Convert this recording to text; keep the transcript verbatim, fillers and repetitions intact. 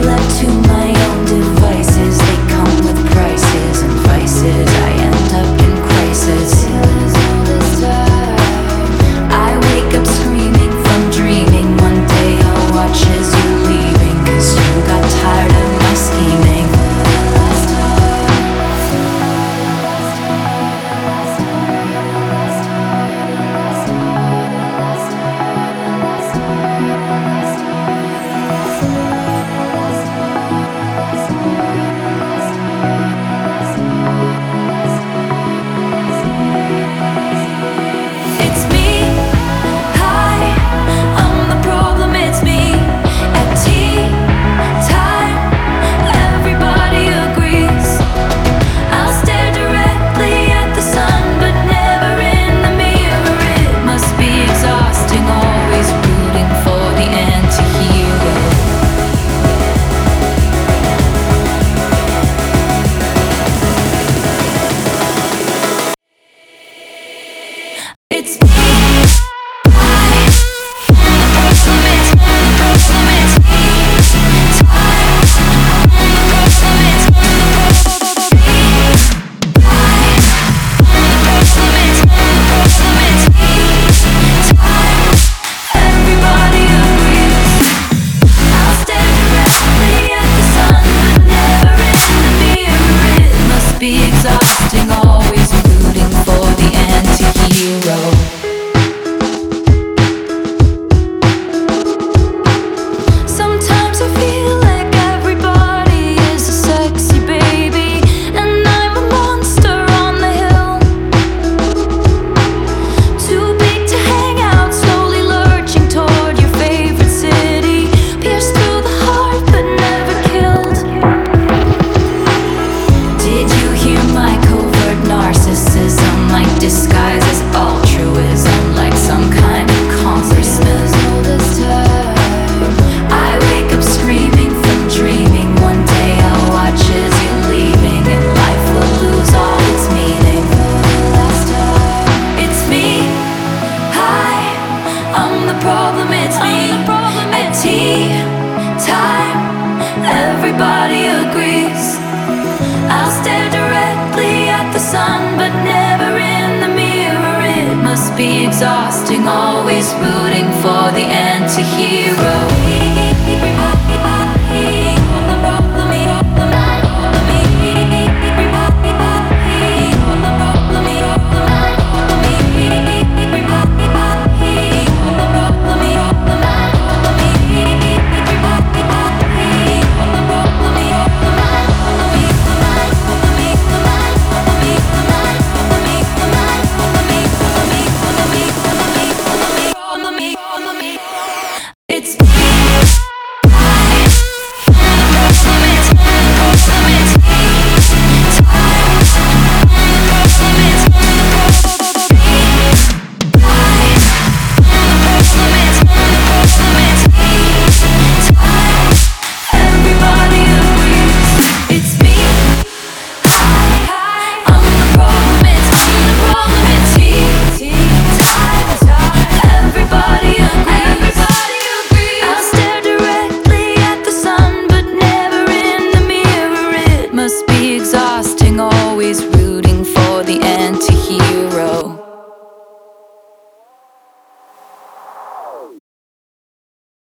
left to my own devices, they come with prices and vices. I end up in crisis. I wake up screaming from dreaming. One day I'll watch as you leaving, 'cause you got tired of my scheming. It's me, hi, I'm the problem, it's me. At tea time, everybody agrees. I'll stare directly at the sun, but never in the mirror. It must be exhausting, always rooting for the anti-hero. It's me, I, the problem, it's the problem, it's me. Time, the problem, it's the problem, me. I, the problem, it's the problem, it's me. Time, everybody agrees. I'll stare directly at the sun, but never in the mirror. It must be exhausting, always rooting for the anti-hero. Sometimes I feel like everybody is a sexy baby, and I'm a monster on the hill. Too big to hang out, slowly lurching toward your favorite city. Pierced through the heart but never killed. Did you hear my covert narcissism? Like disguise as altruism, like some kind of congressman. I wake up screaming from dreaming. One day I'll watch as you're leaving, and life will lose all its meaning. It's me, hi, I'm the problem, it's me. At tea time, everybody agrees. I'll stare directly at the sun, but never in the mirror. It must be exhausting, always rooting for the anti-hero. It's me, I, the problem, it's the problem, it's me. Time, the problem, it's the problem, me. I, the problem, it's the problem, it's me. Time, everybody agrees. It's me, I, I'm the problem, it's the problem, it's me. Time, everybody agrees. I'll stare directly at the sun, but never in the mirror. It must be exhausting, always rooting for the anti-hero.